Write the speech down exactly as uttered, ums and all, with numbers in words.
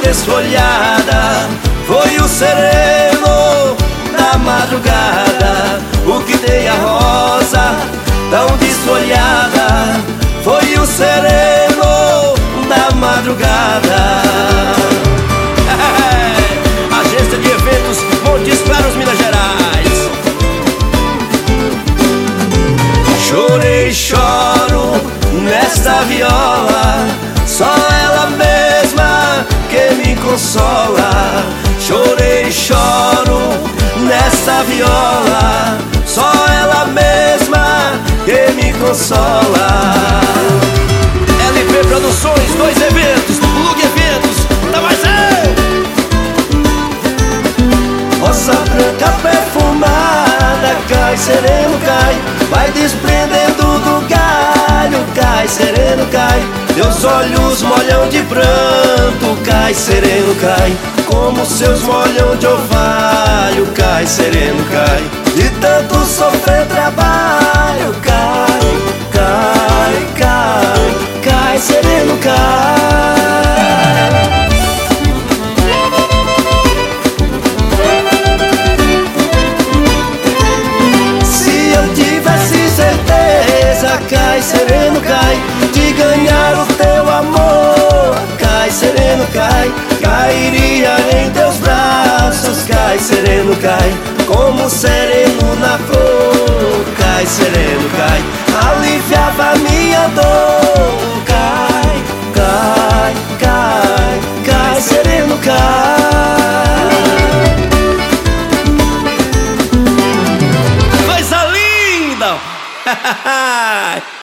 desfolhada, foi o sereno da madrugada. O que tem a rosa tão desfolhada, foi o sereno da madrugada. Agência de eventos Montes Claros, Minas Gerais. Chorei, choro nesta viola, só ela mesma que me consola. Chorei, choro nesta viola, só ela mesma que me consola. L P Produções, dois eventos, Lug Eventos, tá mais é! Rosa branca perfumada, cai, sereno, cai, vai desprendendo do galho, cai, sereno, cai. Teus olhos molham de pranto, cai, sereno, cai, como seus molham de orvalho, cai, sereno, cai. De tanto sofrer trabalho, cai, cai, cai, cai, sereno, cai. Se eu tivesse certeza, cai, sereno, cai, de ganhar o teu amor, cai, sereno, cai, cairia em teus braços, cai, sereno, cai, como sereno na flor, cai, sereno, cai, aliviava minha dor, cai, cai, cai, cai, sereno, cai. Coisa linda!